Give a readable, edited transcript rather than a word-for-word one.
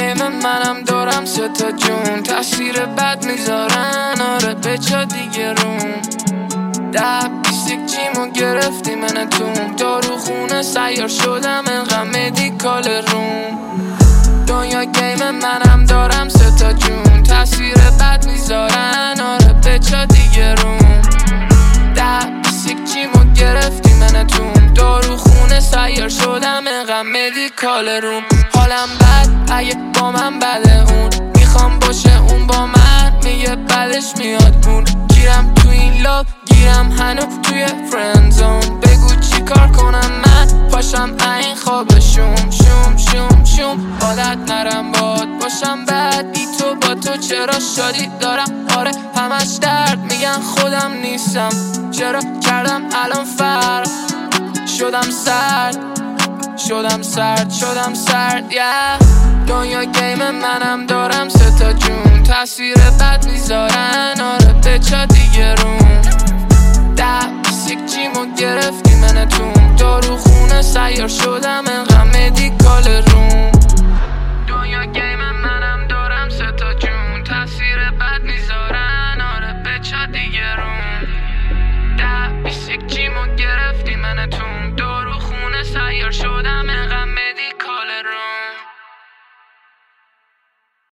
گیم منم دارم 3 تا جون، تاثیر بد میذارن آره بچا دیگه روم. 10-21 چیمو گرفتی من توم، دارو خونه سیار شدم انقدر مدیکال روم. دنیا گیم منم دارم 3 تا جون، تاثیر بد میذارن آره بچا دیگه روم. 10-21 چیمو گرفتی من توم، دارو خونه سیار شدم انقدر مدیکال روم. حالم بد اگه با من بده اون، میخوام باشه اون با من میگه بعدش میاد اون. گیرم تو این لاب گیرم هنو توی فرندزون، بگو چی کار کنم من پاشم این خواب شوم شوم شوم شوم. عادت نرم باد باشم بعد بی تو با تو چرا شادی دارم آره همش درد میگن خودم نیستم، چرا کردم الان فرق شدم سرد شدم سرد yeah. دنیا گیم منم دارم 3 تا جون، تاثیر بد میذارن آره بچا دیگه روم. 10-21 چیمو گرفتی من توم، دارو خونه سیار شدم انقدر مدیکال روم.